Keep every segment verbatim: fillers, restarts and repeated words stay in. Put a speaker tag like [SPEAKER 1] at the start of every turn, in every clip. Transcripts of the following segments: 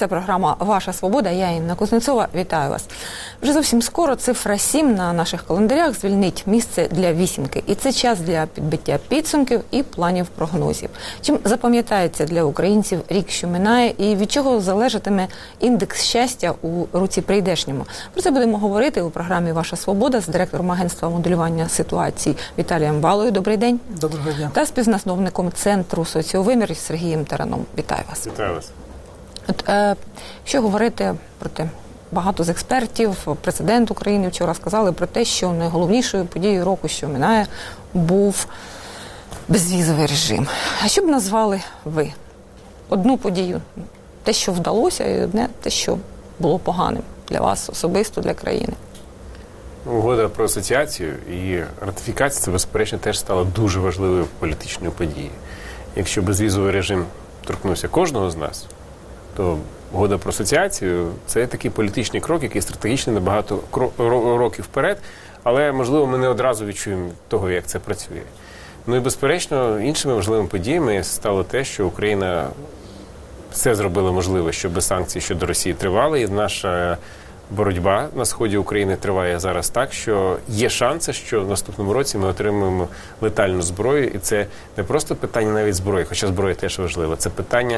[SPEAKER 1] Це програма «Ваша свобода». Я Інна Кузнецова. Вітаю вас. Вже зовсім скоро цифра сім на наших календарях звільнить місце для вісімки. І це час для підбиття підсумків і планів прогнозів. Чим запам'ятається для українців рік, що минає, і від чого залежатиме індекс щастя у році прийдешньому? Про це будемо говорити у програмі «Ваша свобода» з директором агентства моделювання ситуацій Віталієм Балою. Добрий день.
[SPEAKER 2] Доброго дня.
[SPEAKER 1] Та співзасновником Центру «Соціовимір» Сергієм Тараном. Вітаю вас.
[SPEAKER 3] Вітаю вас.
[SPEAKER 1] От, е, що говорити про те, багато з експертів, президент України вчора сказали про те, що найголовнішою подією року, що минає, був безвізовий режим. А що б назвали ви? Одну подію, те, що вдалося, і одне те, що було поганим для вас особисто, для країни.
[SPEAKER 3] Угода про асоціацію і ратифікація, це, безперечно, теж стала дуже важливою політичною подією. Якщо безвізовий режим торкнувся кожного з нас, то угода про асоціацію – це такий політичний крок, який стратегічний на багато років вперед, але, можливо, ми не одразу відчуємо того, як це працює. Ну і, безперечно, іншими важливими подіями стало те, що Україна все зробила можливе, щоб санкції щодо Росії тривали, і наша боротьба на сході України триває зараз так, що є шанси, що в наступному році ми отримаємо летальну зброю, і це не просто питання навіть зброї, хоча зброя теж важлива, це питання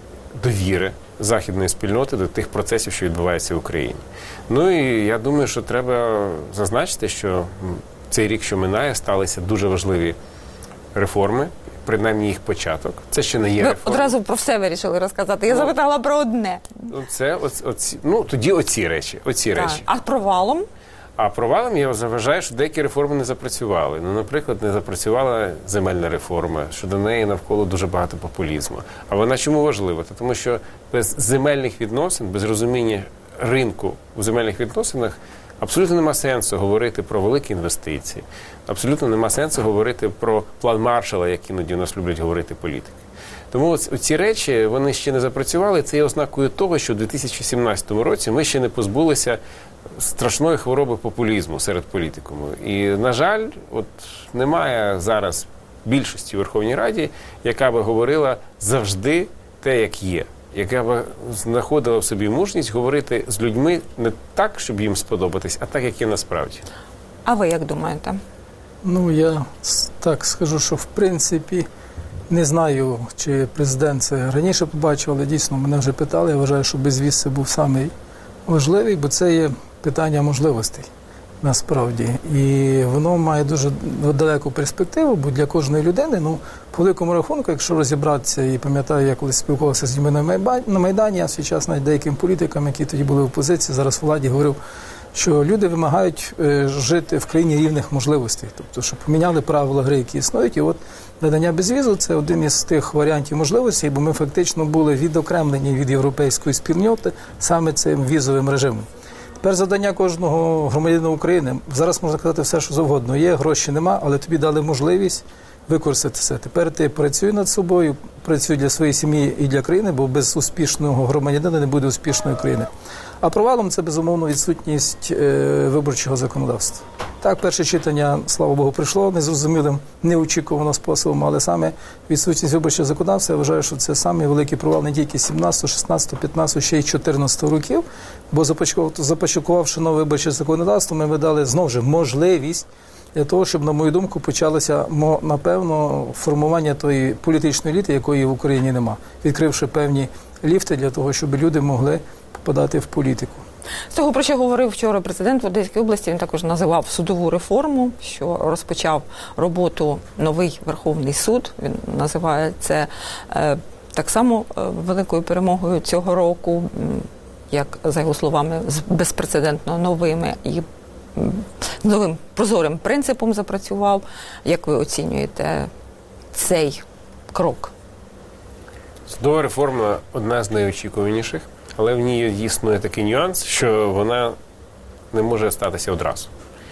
[SPEAKER 3] довіри західної спільноти до тих процесів, що відбуваються в Україні. Ну і я думаю, що треба зазначити, що цей рік, що минає, сталися дуже важливі реформи, принаймні їх початок. Це ще не є
[SPEAKER 1] Ви
[SPEAKER 3] реформи.
[SPEAKER 1] одразу про все вирішили розказати. Я ну, запитала про одне.
[SPEAKER 3] Це оці, оці, ну, тоді оці речі. Оці
[SPEAKER 1] так.
[SPEAKER 3] речі.
[SPEAKER 1] А провалом?
[SPEAKER 3] А провалом я заважаю, що деякі реформи не запрацювали. Ну, наприклад, не запрацювала земельна реформа, що до неї навколо дуже багато популізму. А вона чому важлива? Тому що без земельних відносин, без розуміння ринку у земельних відносинах абсолютно нема сенсу говорити про великі інвестиції. Абсолютно нема сенсу говорити про план Маршалла, як іноді у нас люблять говорити політики. Тому ці речі, вони ще не запрацювали. Це є ознакою того, що у дві тисячі сімнадцятому році ми ще не позбулися страшної хвороби популізму серед політикуму. І, на жаль, от немає зараз більшості у Верховній Раді, яка би говорила завжди те, як є. Яка б знаходила в собі мужність говорити з людьми не так, щоб їм сподобатись, а так, як є насправді.
[SPEAKER 1] А ви як думаєте?
[SPEAKER 2] Ну, я так скажу, що в принципі не знаю, чи президент це раніше побачив, але дійсно мене вже питали. Я вважаю, що безвіз це був самий важливий, бо це є питання можливостей насправді. І воно має дуже далеку перспективу, бо для кожної людини, ну, по великому рахунку, якщо розібратися, і пам'ятаю, я колись спілкувався з людьми на Майдані, а в свій час навіть деяким політикам, які тоді були в опозиції, зараз у владі, говорив, що люди вимагають е, жити в країні рівних можливостей. Тобто, що поміняли правила гри, які існують, і от надання безвізу – це один із тих варіантів можливостей, бо ми фактично були відокремлені від європейської спільноти саме цим візовим режимом. Тепер завдання кожного громадянина України, зараз можна казати все, що завгодно, є, гроші нема, але тобі дали можливість використати це. Тепер ти працюй над собою, працюй для своєї сім'ї і для країни, бо без успішного громадянина не буде успішної країни. А провалом це, безумовно, відсутність е, виборчого законодавства. Так, перше читання, слава Богу, прийшло незрозумілим, неочікувано способом, але саме відсутність виборчого законодавства, я вважаю, що це самий великий провал не тільки сімнадцятого, шістнадцятого, п'ятнадцятого, ще й чотирнадцятого років, бо започаткувавши нове виборче законодавство, ми видали, знову ж, можливість для того, щоб, на мою думку, почалося, напевно, формування тої політичної еліти, якої в Україні нема, відкривши певні ліфти для того, щоб люди могли попадати в політику.
[SPEAKER 1] З того, про що говорив вчора президент в Одеській області, він також називав судову реформу, що розпочав роботу новий Верховний суд. Він називає це е, так само е, великою перемогою цього року, як, за його словами, з безпрецедентно новими і з новим прозорим принципом запрацював. Як ви оцінюєте цей крок?
[SPEAKER 3] Судова реформа – одна з найочікуваніших, але в ній існує такий нюанс, що вона не може статися одразу.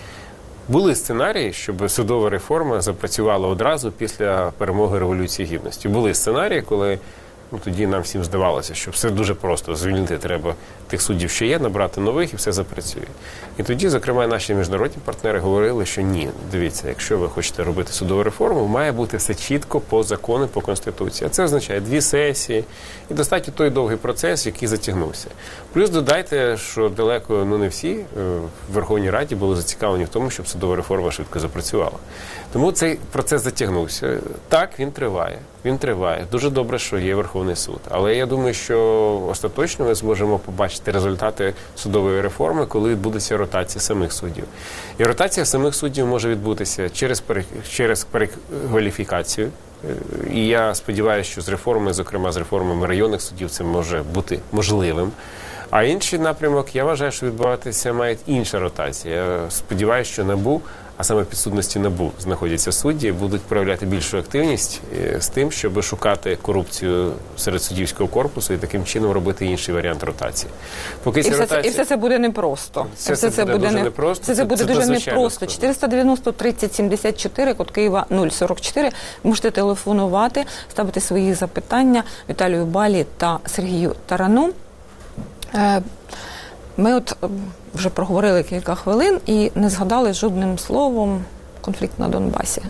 [SPEAKER 3] Були сценарії, щоб судова реформа запрацювала одразу після перемоги Революції Гідності. Були сценарії, коли ну, тоді нам всім здавалося, що все дуже просто. Звільнити треба тих суддів, що є, набрати нових і все запрацює. І тоді, зокрема, наші міжнародні партнери говорили, що ні, дивіться, якщо ви хочете робити судову реформу, має бути все чітко по закону, по Конституції. А це означає дві сесії і достатньо той довгий процес, який затягнувся. Плюс додайте, що далеко, ну не всі в Верховній Раді були зацікавлені в тому, щоб судова реформа швидко запрацювала. Тому цей процес затягнувся. Так, він триває. Він триває. Дуже добре, що є Верховний суд. Але я думаю, що остаточно ми зможемо побачити результати судової реформи, коли відбудеться ротація самих суддів. І ротація самих суддів може відбутися через, пере... через перекваліфікацію. І я сподіваюся, що з реформами, зокрема з реформами районних суддів, це може бути можливим. А інший напрямок, я вважаю, що відбуватися має інша ротація. Я сподіваюся, що НАБУ, а саме в підсудності НАБУ знаходяться судді, будуть проявляти більшу активність з тим, щоб шукати корупцію серед суддівського корпусу і таким чином робити інший варіант ротації. Поки
[SPEAKER 1] і, все
[SPEAKER 3] ротація...
[SPEAKER 1] це, і все це буде непросто.
[SPEAKER 3] Все це, це буде дуже не... непросто.
[SPEAKER 1] Все це, це буде це дуже непросто. чотириста дев'яносто тридцять сімдесят чотири, код Києва нуль сорок чотири. Можете телефонувати, ставити свої запитання Віталію Балі та Сергію Тарану. Ми от вже проговорили кілька хвилин і не згадали жодним словом конфлікт на Донбасі.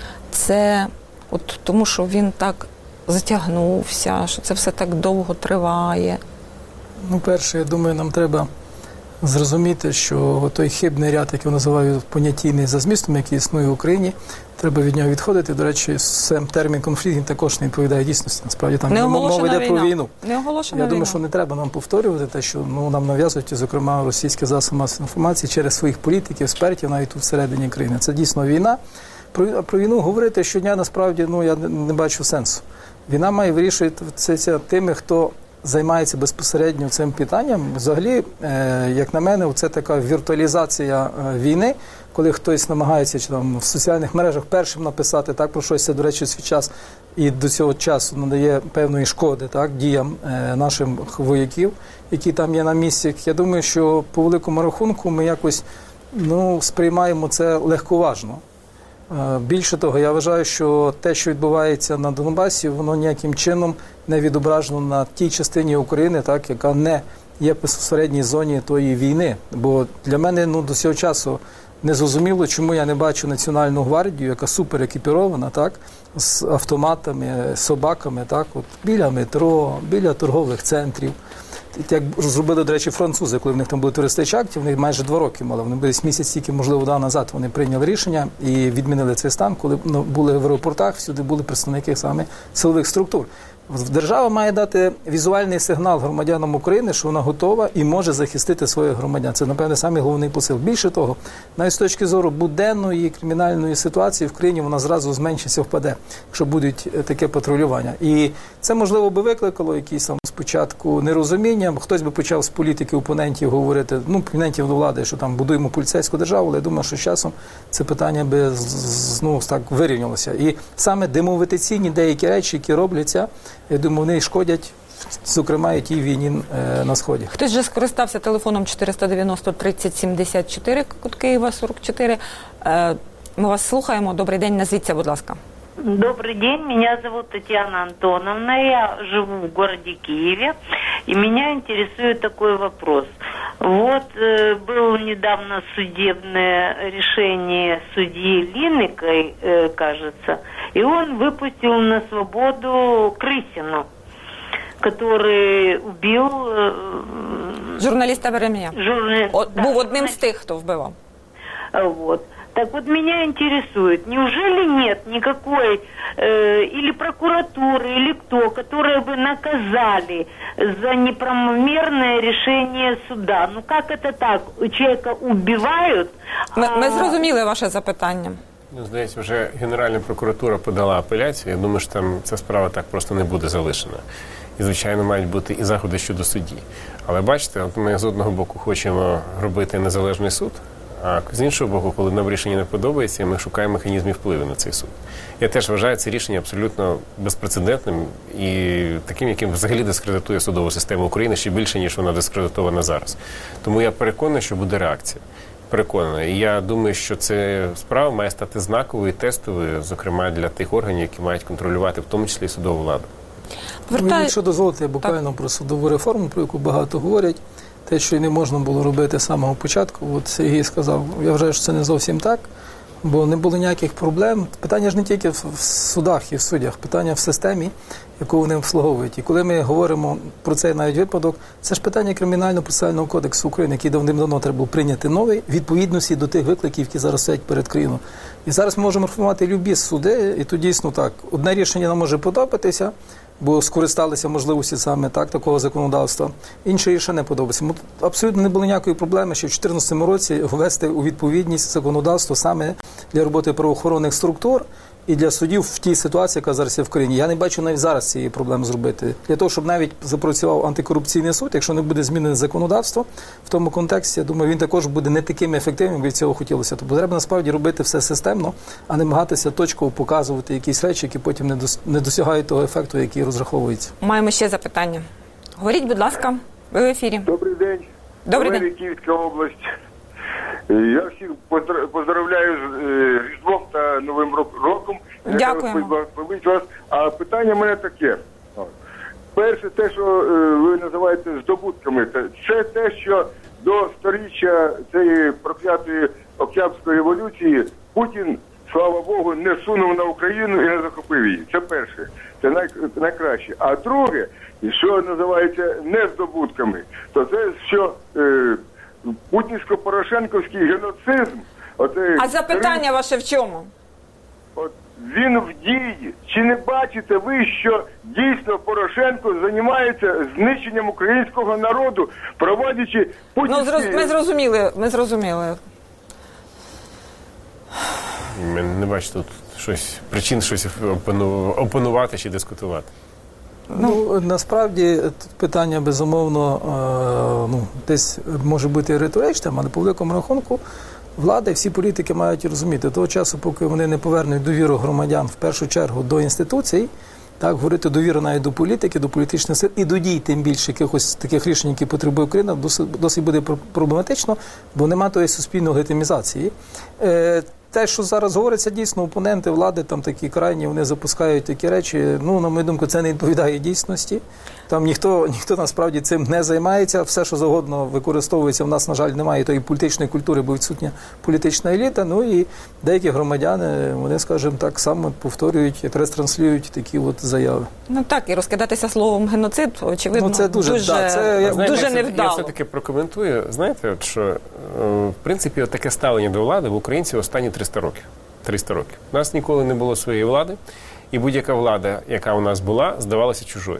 [SPEAKER 1] Це от тому, що він так затягнувся, що це все так довго триває.
[SPEAKER 2] Ну, перше, я думаю, нам треба зрозуміти, що той хибний ряд, який я називаю понятійний за змістом, який існує в Україні, треба від нього відходити. До речі, сам термін конфлікт також не відповідає дійсності. Насправді там мова йде про війну.
[SPEAKER 1] Не оголошена
[SPEAKER 2] Я думаю,
[SPEAKER 1] війна.
[SPEAKER 2] що не треба нам повторювати те, що ну, нам нав'язують, зокрема, російські засоби масової інформації через своїх політиків, експертів, навіть тут всередині країни. Це дійсно війна. Про, про війну говорити щодня, насправді, ну, я не, не бачу сенсу. Війна має вирішувати це, це тими, хто займається безпосередньо цим питанням. Взагалі, е, як на мене, це така віртуалізація е, війни, коли хтось намагається чи там в соціальних мережах першим написати так про щось, це, до речі, свій час і до цього часу надає певної шкоди так, діям е, нашим вояків, які там є на місці. Я думаю, що по великому рахунку ми якось ну, сприймаємо це легковажно. Більше того, я вважаю, що те, що відбувається на Донбасі, воно ніяким чином не відображено на тій частині України, так, яка не є в безпосередній зоні тої війни. Бо для мене ну, до цього часу не зрозуміло, чому я не бачу Національну гвардію, яка супер екіпірована, так, з автоматами, собаками, так, от, біля метро, біля торгових центрів. Як зробили, до речі, французи, коли в них там були туристичні акції, вони майже два роки мали. Вони десь місяць, тільки, можливо, да, назад вони прийняли рішення і відмінили цей стан, коли ну, були в аеропортах, всюди були представники саме силових структур. Держава має дати візуальний сигнал громадянам України, що вона готова і може захистити своїх громадян. Це, напевне, самий головний посил. Більше того, навіть з точки зору буденної кримінальної ситуації в країні вона зразу зменшиться, впаде, якщо буде таке патрулювання. І це, можливо, би викликало якісь там спочатку нерозуміння. Хтось би почав з політики опонентів говорити, ну, опонентів до влади, що там будуємо поліцейську державу, але я думаю, що з часом це питання би ну, так вирівнялося. І саме демотиваційні деякі речі, які робляться, я думаю, вони шкодять, зокрема, і тій війні е, на Сході.
[SPEAKER 1] Хтось же скористався телефоном чотириста дев'яносто тридцять сімдесят чотири, код Києва сорок чотири. Е, ми вас слухаємо. Добрий день, назвіться, будь ласка.
[SPEAKER 4] Добрый день, меня зовут Татьяна Антоновна, я живу в городе Киеве, и меня интересует такой вопрос. Вот э, было недавно судебное решение судьи Линникой, э, кажется, и он выпустил на свободу Крысину, который убил... Э,
[SPEAKER 1] Журналіста Веремія.
[SPEAKER 4] Журна...
[SPEAKER 1] От,
[SPEAKER 4] да,
[SPEAKER 1] був одним з тих, хто вбивав.
[SPEAKER 4] Вот. Так вот меня интересует, неужели нет никакой э, или прокуратуры, или кто, которые бы наказали за неправомерное решение суда? Ну как это так? Человека убивают?
[SPEAKER 1] Ми,
[SPEAKER 4] а...
[SPEAKER 1] ми зрозуміли ваше запитання.
[SPEAKER 3] Ну, здається, вже Генеральна прокуратура подала апеляцію. Я думаю, що там ця справа так просто не буде залишена. І, звичайно, мають бути і заходи щодо судді. Але бачите, от ми з одного боку хочемо робити незалежний суд, а з іншого боку, коли нам рішення не подобається, ми шукаємо механізмів впливу на цей суд. Я теж вважаю це рішення абсолютно безпрецедентним і таким, яким взагалі дискредитує судову систему України ще більше, ніж вона дискредитована зараз. Тому я переконаний, що буде реакція. Переконана. І я думаю, що ця справа має стати знаковою і тестовою, зокрема для тих органів, які мають контролювати, в тому числі і судову владу.
[SPEAKER 1] Вертай...
[SPEAKER 2] Ну, якщо дозволите, я буквально так. про судову реформу, про яку багато говорять, те, що й не можна було робити з самого початку, от Сергій сказав, я вважаю, що це не зовсім так, бо не було ніяких проблем. Питання ж не тільки в судах і в суддях, питання в системі, яку вони обслуговують. І коли ми говоримо про цей навіть випадок, це ж питання Кримінально-процесуального кодексу України, який давним-давно треба було прийняти новий, відповідності до тих викликів, які зараз стоять перед країною. І зараз ми можемо реформувати любі суди, і то дійсно так. Одне рішення нам може подобатися, бо скористалися можливості саме так, такого законодавства. Інше рішення не подобається. Абсолютно не було ніякої проблеми, що в дві тисячі чотирнадцятому році ввести у відповідність законодавство саме для роботи правоохоронних структур і для суддів в тій ситуації, яка зараз є в країні. Я не бачу навіть зараз цієї проблеми зробити. Для того, щоб навіть запрацював антикорупційний суд, якщо не буде змінене законодавство, в тому контексті, я думаю, він також буде не таким ефективним, як від цього хотілося. Тобто треба насправді робити все системно, а не намагатися точково показувати якісь речі, які потім не досягають того ефекту, який розраховується.
[SPEAKER 1] Маємо ще запитання. Говоріть, будь ласка, ви в ефірі.
[SPEAKER 5] Добрий день.
[SPEAKER 1] Добрий день.
[SPEAKER 5] Київська область. Я всіх поздравляю з Різдвом та Новим роком.
[SPEAKER 1] Дякуємо.
[SPEAKER 5] Вас. А питання в мене таке. Перше, те, що ви називаєте здобутками, це те, що до сторіччя цієї проклятої Октябрьської революції Путін, слава Богу, не сунув на Україну і не захопив її. Це перше. Це най, найкраще. А друге, що називається не здобутками, то це, що е, путінсько-порошенковський геноцизм. Оце,
[SPEAKER 1] а запитання це, ваше в чому?
[SPEAKER 5] От, він в дії. Чи не бачите ви, що дійсно Порошенко займається знищенням українського народу, проводячи путінські...
[SPEAKER 1] Ну, зроз... ми зрозуміли, ми зрозуміли.
[SPEAKER 3] Ми не бачу тут щось, причин щось опанувати чи дискутувати.
[SPEAKER 2] Ну, насправді, тут питання, безумовно, е, ну, десь може бути риторичним, але по великому рахунку влада і всі політики мають розуміти, того часу, поки вони не повернуть довіру громадян, в першу чергу, до інституцій, так, говорити довіру навіть до політики, до політичних сил і до дій, тим більше якихось таких рішень, які потребує Україна, досить, досить буде проблематично, бо немає тої суспільної легітимізації. Е, Те, що зараз говориться, дійсно, опоненти влади, там такі крайні, вони запускають такі речі, ну, на мою думку, це не відповідає дійсності. Там ніхто, ніхто насправді цим не займається, все, що завгодно використовується, в нас, на жаль, немає тої політичної культури, бо відсутня політична еліта, ну і деякі громадяни, вони, скажімо так, само повторюють, ретранслюють такі от заяви. Ну
[SPEAKER 1] так, і розкидатися словом геноцид, очевидно, ну, це дуже, дуже, да, це,
[SPEAKER 3] знаєте,
[SPEAKER 1] дуже
[SPEAKER 3] це,
[SPEAKER 1] невдало.
[SPEAKER 3] Я все-таки прокоментую, знаєте, от що, в принципі, от таке ставлення до влади в українців останні триста років. триста років. У нас ніколи не було своєї влади, і будь-яка влада, яка у нас була, здавалася чужою.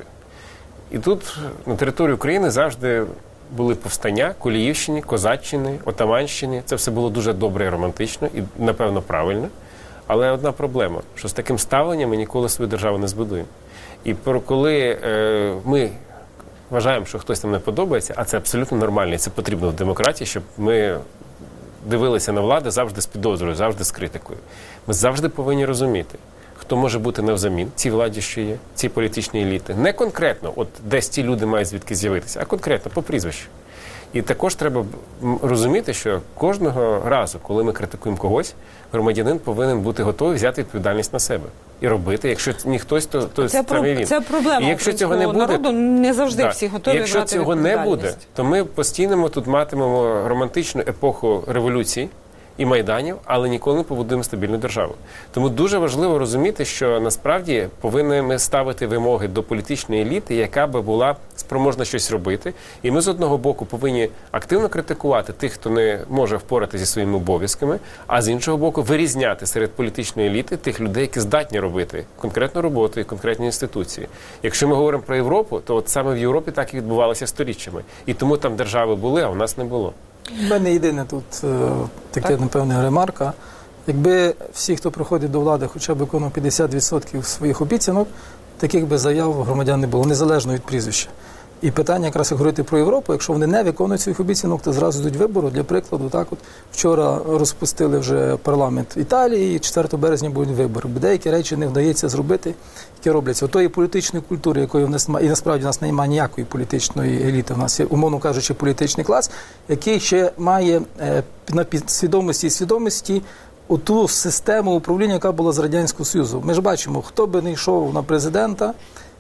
[SPEAKER 3] І тут на території України завжди були повстання, Коліївщини, Козаччини, Отаманщини. Це все було дуже добре і романтично, і, напевно, правильно. Але одна проблема, що з таким ставленням ми ніколи свою державу не збудуємо. І коли е, ми вважаємо, що хтось нам не подобається, а це абсолютно нормально, і це потрібно в демократії, щоб ми дивилися на владу завжди з підозрою, завжди з критикою. Ми завжди повинні розуміти, хто може бути навзамін цій владі, що є, цій політичній еліти. Не конкретно, от десь ці люди мають звідки з'явитися, а конкретно, по прізвищу. І також треба розуміти, що кожного разу, коли ми критикуємо когось, громадянин повинен бути готовий взяти відповідальність на себе. І робити, якщо не хтось, то, то
[SPEAKER 1] це
[SPEAKER 3] саме він.
[SPEAKER 1] Це проблема.
[SPEAKER 3] І якщо цього не буде,
[SPEAKER 1] народу не завжди
[SPEAKER 3] да,
[SPEAKER 1] всі готові
[SPEAKER 3] якщо
[SPEAKER 1] брати
[SPEAKER 3] цього не буде, то ми постійно тут матимемо романтичну епоху революції і майданів, але ніколи не побудуємо стабільну державу. Тому дуже важливо розуміти, що насправді повинні ми ставити вимоги до політичної еліти, яка би була спроможна щось робити. І ми з одного боку повинні активно критикувати тих, хто не може впоратися зі своїми обов'язками, а з іншого боку вирізняти серед політичної еліти тих людей, які здатні робити конкретну роботу і конкретні інституції. Якщо ми говоримо про Європу, то от саме в Європі так і відбувалося сторіччями. І тому там держави були, а у нас не було.
[SPEAKER 2] У мене єдине тут е, таке, так? напевне, ремарка. Якби всі, хто приходить до влади, хоча б виконував п'ятдесят відсотків своїх обіцянок, таких би заяв громадян не було, незалежно від прізвища. І питання якраз як говорити про Європу, якщо вони не виконують своїх обіцянок, то зразу йдуть вибори. Для прикладу, так от вчора розпустили вже парламент Італії, і четвертого березня будуть вибори. Бо деякі речі не вдається зробити, які робляться. Отої політичної культури, якої в нас немає, і насправді в нас немає ніякої політичної еліти, в нас є, умовно кажучи, політичний клас, який ще має е, на підсвідомості і свідомості оту систему управління, яка була з Радянського Союзу. Ми ж бачимо, хто би не йшов на президента,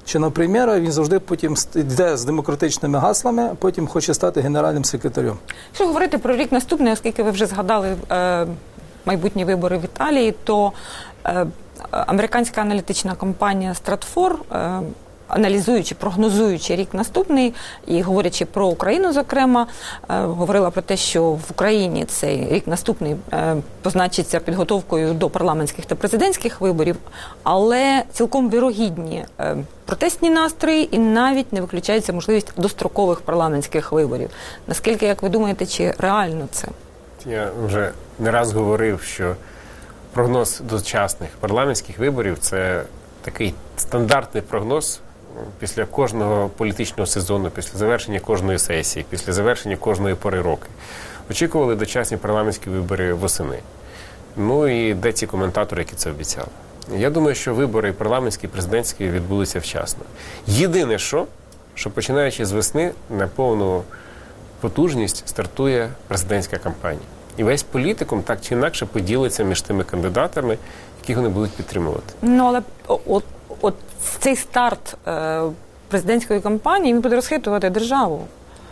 [SPEAKER 2] чи на прем'єра, він завжди потім йде з демократичними гаслами, а потім хоче стати генеральним секретарем.
[SPEAKER 1] Якщо говорити про рік наступний, оскільки ви вже згадали е, майбутні вибори в Італії, то е, американська аналітична компанія Stratfor, е, аналізуючи, прогнозуючи рік наступний і говорячи про Україну, зокрема, е, говорила про те, що в Україні цей рік наступний е, позначиться підготовкою до парламентських та президентських виборів, але цілком вірогідні е, протестні настрої і навіть не виключається можливість дострокових парламентських виборів. Наскільки, як ви думаєте, чи реально це?
[SPEAKER 3] Я вже не раз говорив, що прогноз дочасних парламентських виборів – це такий стандартний прогноз після кожного політичного сезону, після завершення кожної сесії, після завершення кожної пори року. Очікували дочасні парламентські вибори восени. Ну і де ці коментатори, які це обіцяли? Я думаю, що вибори парламентські, президентські відбулися вчасно. Єдине що, що починаючи з весни на повну потужність стартує президентська кампанія. І весь політикум так чи інакше поділиться між тими кандидатами, яких вони будуть підтримувати.
[SPEAKER 1] Ну, але от, от цей старт е, президентської кампанії, він буде розхитувати державу.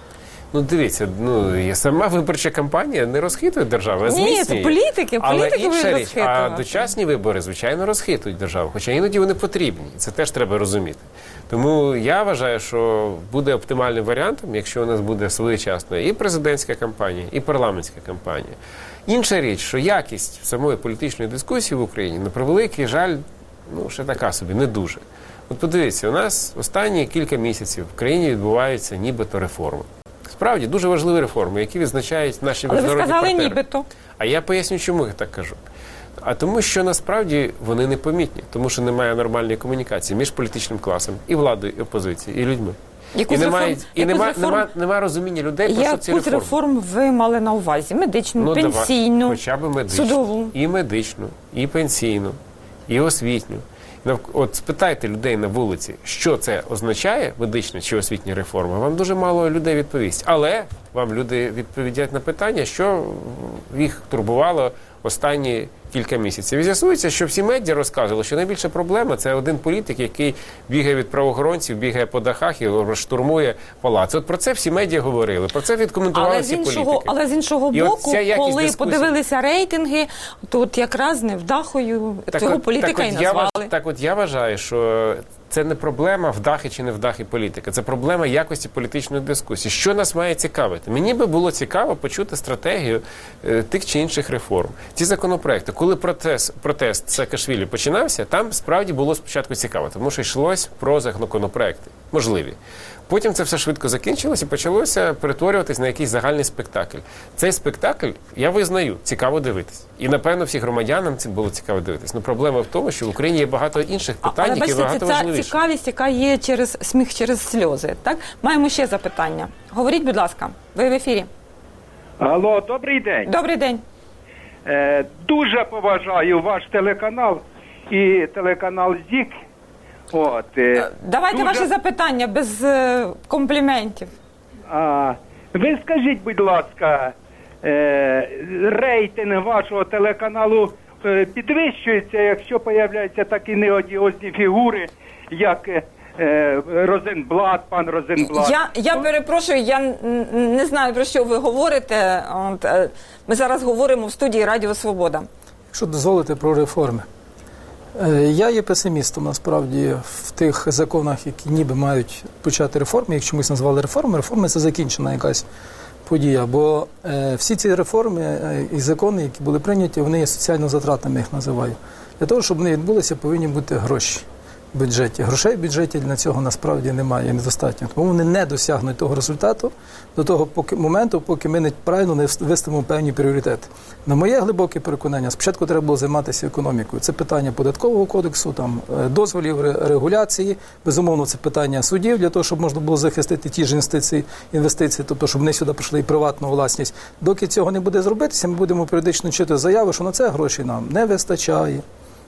[SPEAKER 3] Ну, дивіться, ну, сама виборча кампанія не розхитує державу, а зміцнює.
[SPEAKER 1] Ні, це політики,
[SPEAKER 3] Але
[SPEAKER 1] політики будуть
[SPEAKER 3] річ,
[SPEAKER 1] розхитувати.
[SPEAKER 3] а дочасні вибори, звичайно, розхитують державу, хоча іноді вони потрібні, це теж треба розуміти. Тому я вважаю, що буде оптимальним варіантом, якщо у нас буде своєчасно і президентська кампанія, і парламентська кампанія. Інша річ, що якість самої політичної дискусії в Україні, на превеликий жаль, ну, ще така собі, не дуже. От подивіться, у нас останні кілька місяців в країні відбуваються нібито реформи. Справді, дуже важливі реформи, які відзначають наші
[SPEAKER 1] Але
[SPEAKER 3] міжнародні
[SPEAKER 1] ви сказали
[SPEAKER 3] партнери.
[SPEAKER 1] нібито.
[SPEAKER 3] А я поясню, чому я так кажу. А тому, що насправді вони непомітні, тому що немає нормальної комунікації між політичним класом, і владою, і опозицією, і людьми.
[SPEAKER 1] Яку
[SPEAKER 3] І немає,
[SPEAKER 1] реформ...
[SPEAKER 3] і
[SPEAKER 1] яку
[SPEAKER 3] нема,
[SPEAKER 1] реформ...
[SPEAKER 3] нема, нема розуміння людей про що ці
[SPEAKER 1] Яку
[SPEAKER 3] реформи.
[SPEAKER 1] реформ ви мали на увазі? Медичну,
[SPEAKER 3] Ну,
[SPEAKER 1] пенсійну,
[SPEAKER 3] давай, хоча б медичну,
[SPEAKER 1] судову?
[SPEAKER 3] І медичну, і пенсійну, і освітню. От спитайте людей на вулиці, що це означає, медична чи освітня реформа, вам дуже мало людей відповість. Але вам люди відповідають на питання, що їх турбувало останні кілька місяців. І з'ясується, що всі медіа розказували, що найбільша проблема – це один політик, який бігає від правоохоронців, бігає по дахах і розштурмує палац. От про це всі медіа говорили, про це відкоментували
[SPEAKER 1] але
[SPEAKER 3] всі
[SPEAKER 1] з іншого,
[SPEAKER 3] політики.
[SPEAKER 1] Але з іншого
[SPEAKER 3] І
[SPEAKER 1] боку, коли
[SPEAKER 3] дискусії...
[SPEAKER 1] подивилися рейтинги, то от якраз невдахою
[SPEAKER 3] Так
[SPEAKER 1] цього
[SPEAKER 3] от,
[SPEAKER 1] політика
[SPEAKER 3] так
[SPEAKER 1] і
[SPEAKER 3] от
[SPEAKER 1] назвали.
[SPEAKER 3] Я, так от я вважаю, що це не проблема вдахи чи не вдахи політика, це проблема якості політичної дискусії. Що нас має цікавити? Мені би було цікаво почути стратегію е, тих чи інших реформ. Ці законопроекти, коли протест, протест Саакашвілі починався, там справді було спочатку цікаво, тому що йшлось про законопроекти, можливі. Потім це все швидко закінчилось і почалося перетворюватись на якийсь загальний спектакль. Цей спектакль, я визнаю, цікаво дивитись. І, напевно, всім громадянам це було цікаво дивитись. Ну, проблема в тому, що в Україні є багато інших питань,
[SPEAKER 1] Але,
[SPEAKER 3] які
[SPEAKER 1] бачите,
[SPEAKER 3] багато
[SPEAKER 1] це
[SPEAKER 3] важливіші.
[SPEAKER 1] ця цікавість, яка є через сміх, через сльози. Так? Маємо ще запитання. Говоріть, будь ласка, ви в ефірі.
[SPEAKER 6] Алло, добрий день.
[SPEAKER 1] Добрий день.
[SPEAKER 6] Е, дуже поважаю ваш телеканал і телеканал ЗІК. От, е,
[SPEAKER 1] Давайте
[SPEAKER 6] дуже...
[SPEAKER 1] ваше запитання без е, компліментів.
[SPEAKER 6] А, ви скажіть, будь ласка, е, рейтинг вашого телеканалу е, підвищується, якщо появляються такі неодіозні фігури, як е, Розенблат, пан Розенблат?
[SPEAKER 1] Я, я перепрошую, я не знаю, про що ви говорите. От, е, ми зараз говоримо в студії Радіо Свобода.
[SPEAKER 2] Якщо дозволите про реформи. Я є песимістом, насправді, в тих законах, які ніби мають почати реформи, їх чомусь назвали реформи. Реформи – це закінчена якась подія, бо е, всі ці реформи е, і закони, які були прийняті, вони є соціально затратними, їх називаю. Для того, щоб вони відбулися, повинні бути гроші в бюджеті. Грошей в бюджеті для цього насправді немає, недостатньо. Тому вони не досягнуть того результату до того поки, моменту, поки ми не, правильно не виставимо певні пріоритети. На моє глибоке переконання, спочатку треба було займатися економікою. Це питання податкового кодексу, там, дозволів, регуляції. Безумовно, це питання судів, для того, щоб можна було захистити ті ж інвестиції, інвестиції, тобто, щоб вони сюди прийшли і приватну власність. Доки цього не буде зробитися, ми будемо періодично чути заяви, що на це грошей нам не вистачає.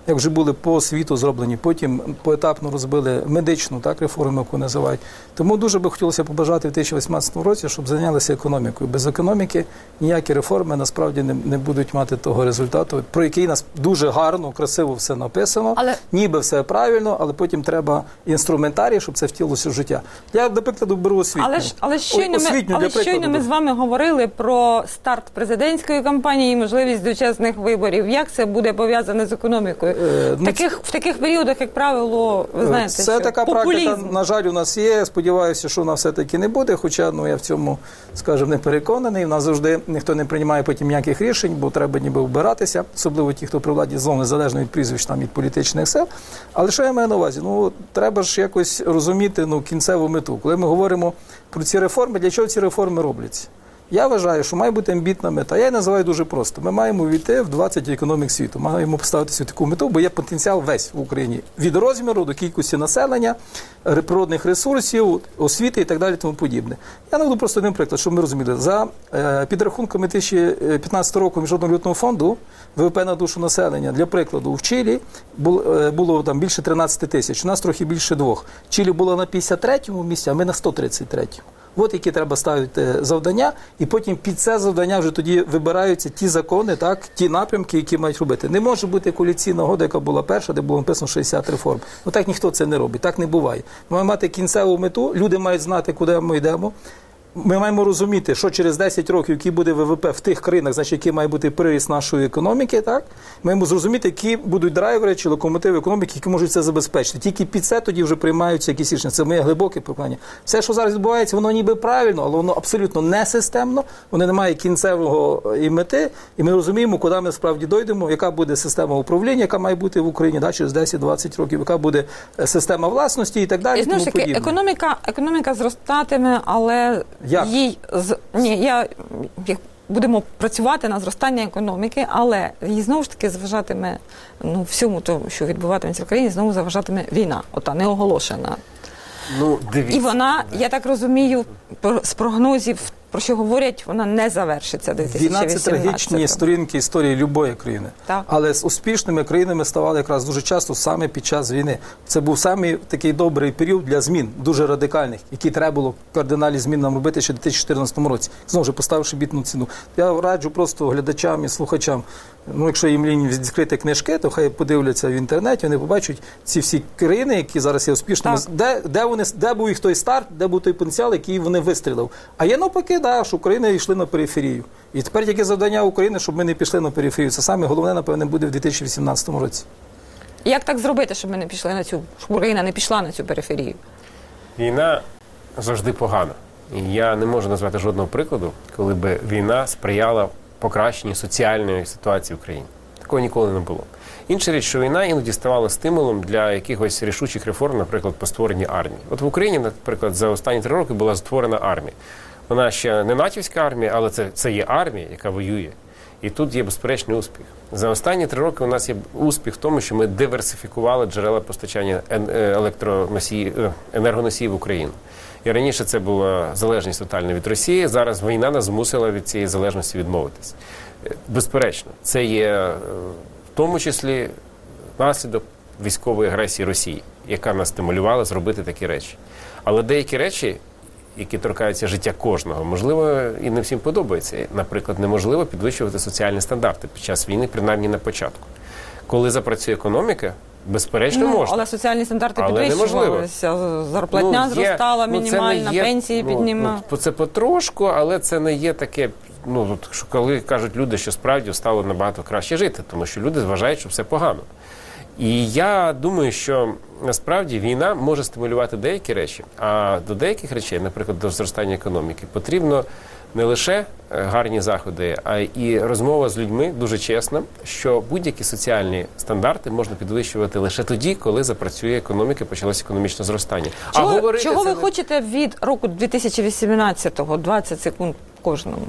[SPEAKER 2] як вже були по світу зроблені, потім поетапно розбили медичну так, реформу, яку називають. Тому дуже би хотілося побажати в дві тисячі вісімнадцятому році, щоб зайнялися економікою. Без економіки ніякі реформи насправді не, не будуть мати того результату, про який нас дуже гарно, красиво все написано,
[SPEAKER 1] але...
[SPEAKER 2] ніби все правильно, але потім треба інструментарій, щоб це втілилося в життя. Я, наприклад, беру освітню.
[SPEAKER 1] Але, ж, але щойно,
[SPEAKER 2] Ой,
[SPEAKER 1] ми, але щойно ми з вами говорили про старт президентської кампанії і можливість дочасних виборів. Як це буде пов'язане з економікою?
[SPEAKER 2] Е,
[SPEAKER 1] в, таких, в таких періодах, як правило, ви знаєте,
[SPEAKER 2] це
[SPEAKER 1] що
[SPEAKER 2] така
[SPEAKER 1] популізм.
[SPEAKER 2] практика, на жаль, у нас є. Сподіваюся, що вона все-таки не буде, хоча ну, я в цьому, скажімо, не переконаний. У нас завжди ніхто не приймає потім ніяких рішень, бо треба ніби вбиратися, особливо ті, хто при владі, знову незалежно від прізвищ, там, від політичних сил. Але що я маю на увазі? Ну, треба ж якось розуміти ну, кінцеву мету. Коли ми говоримо про ці реформи, для чого ці реформи робляться? Я вважаю, що має бути амбітна мета. Я її називаю дуже просто. Ми маємо війти в двадцять економік світу. Маємо поставити таку мету, бо є потенціал весь в Україні. Від розміру до кількості населення, природних ресурсів, освіти і так далі тому подібне. Я наведу просто один приклад, щоб ми розуміли. За е, підрахунками дві тисячі п'ятнадцятого року Міжнародного валютного фонду ВВП на душу населення, для прикладу, в Чилі було, е, було там більше тринадцять тисяч, у нас трохи більше двох. Чилі було на п'ятдесят третьому місці, а ми на сто тридцять третьому. От які треба ставити завдання, і потім під це завдання вже тоді вибираються ті закони, так, ті напрямки, які мають робити. Не може бути коаліційна угода, яка була перша, де було написано шістдесят реформ. Ну так ніхто це не робить, так не буває. Ми маємо мати кінцеву мету, люди мають знати, куди ми йдемо. Ми маємо розуміти, що через десять років, який буде ВВП в тих країнах, значить, який має бути приріст нашої економіки, так? Ми маємо зрозуміти, які будуть драйвери чи локомотиви економіки, які можуть це забезпечити. Тільки під це тоді вже приймаються якісь рішення. Це моє глибоке переконання. Все, що зараз відбувається, воно ніби правильно, але воно абсолютно не системно, воно не має кінцевого і мети, і ми розуміємо, куди ми справді дійдемо, яка буде система управління, яка має бути в Україні да, через десять-двадцять років, яка буде система власності і так далі.
[SPEAKER 1] І знову ж таки, економіка, економіка зростатиме, але
[SPEAKER 2] Як?
[SPEAKER 1] їй з ні, я як будемо працювати на зростання економіки, але їй знову ж таки заважатиме ну всьому тому, що відбуватиметься в країні, знову заважатиме війна, ота неоголошена.
[SPEAKER 3] Ну, дивіться.
[SPEAKER 1] І вона, я так розумію, з прогнозів, про що говорять, вона не завершиться до дві тисячі вісімнадцятого.
[SPEAKER 2] Війна – це трагічні сторінки історії любої країни.
[SPEAKER 1] Так.
[SPEAKER 2] Але з успішними країнами ставали якраз дуже часто саме під час війни. Це був саме такий добрий період для змін, дуже радикальних, які треба було кардинальні зміни нам робити ще в дві тисячі чотирнадцятому році. Знову ж поставивши бітну ціну. Я раджу просто глядачам і слухачам, ну, якщо їм лінь відкрити книжки, то хай подивляться в інтернеті, вони побачать ці всі країни, які зараз є успішними, де, де, вони, де був їх той старт, де був той потенціал, який вони вистрілив. А є навпаки, да, що Україна йшли на периферію. І тепер тільки завдання України, щоб ми не пішли на периферію. Це саме головне, напевне, буде в дві тисячі вісімнадцятому році.
[SPEAKER 1] Як так зробити, щоб ми не пішли на цю, щоб Україна не пішла на цю периферію?
[SPEAKER 3] Війна завжди погана. І я не можу назвати жодного прикладу, коли би війна сприяла покращенню соціальної ситуації в країні. Такого ніколи не було. Інша річ, що війна іноді ставала стимулом для якихось рішучих реформ, наприклад, по створенні армії. От в Україні, наприклад, за останні три роки була створена армія. Вона ще не натівська армія, але це, це є армія, яка воює. І тут є безперечний успіх. За останні три роки у нас є успіх в тому, що ми диверсифікували джерела постачання електроносіїв, енергоносіїв в Україну. І раніше це була залежність тотальна від Росії, зараз війна нас змусила від цієї залежності відмовитись. Безперечно, це є в тому числі наслідок військової агресії Росії, яка нас стимулювала зробити такі речі. Але деякі речі, які торкаються життя кожного, можливо, і не всім подобається. Наприклад, неможливо підвищувати соціальні стандарти під час війни, принаймні на початку. Коли запрацює економіка, безперечно,
[SPEAKER 1] ну,
[SPEAKER 3] можна.
[SPEAKER 1] Але соціальні стандарти
[SPEAKER 3] але
[SPEAKER 1] підвищувалися, зарплатня
[SPEAKER 3] ну, є,
[SPEAKER 1] зростала,
[SPEAKER 3] ну,
[SPEAKER 1] мінімальна,
[SPEAKER 3] є,
[SPEAKER 1] пенсії
[SPEAKER 3] ну,
[SPEAKER 1] піднімала.
[SPEAKER 3] Ну, це потрошку, але це не є таке, ну, що коли кажуть люди, що справді стало набагато краще жити, тому що люди вважають, що все погано. І я думаю, що насправді війна може стимулювати деякі речі, а до деяких речей, наприклад, до зростання економіки, потрібно не лише гарні заходи, а й розмова з людьми дуже чесна, що будь-які соціальні стандарти можна підвищувати лише тоді, коли запрацює економіка, почалося економічне зростання.
[SPEAKER 1] Чого,
[SPEAKER 3] а говорити
[SPEAKER 1] чого ви
[SPEAKER 3] не...
[SPEAKER 1] хочете від року дві тисячі вісімнадцятого? двадцять секунд кожному.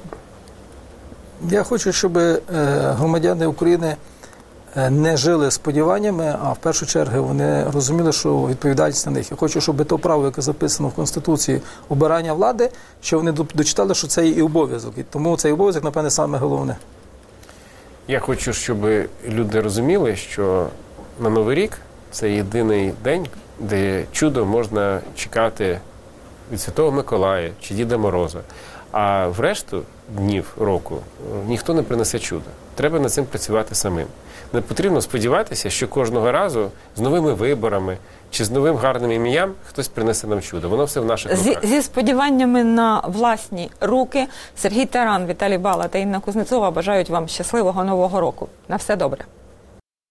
[SPEAKER 2] Я хочу, щоб е, громадяни України не жили сподіваннями, а в першу чергу вони розуміли, що відповідальність на них. Я хочу, щоб то право, яке записано в Конституції, обирання влади, що вони дочитали, що це і обов'язок. І тому цей обов'язок, напевне, саме головне.
[SPEAKER 3] Я хочу, щоб люди розуміли, що на Новий рік це єдиний день, де чудо можна чекати від Святого Миколая чи Діда Мороза. А в решту днів року ніхто не принесе чудо. Треба над цим працювати самим. Не потрібно сподіватися, що кожного разу з новими виборами чи з новим гарним ім'ям хтось принесе нам чудо. Воно все в наших
[SPEAKER 1] Зі,
[SPEAKER 3] руках.
[SPEAKER 1] зі сподіваннями на власні руки Сергій Таран, Віталій Бала та Інна Кузнецова бажають вам щасливого Нового року. На все добре.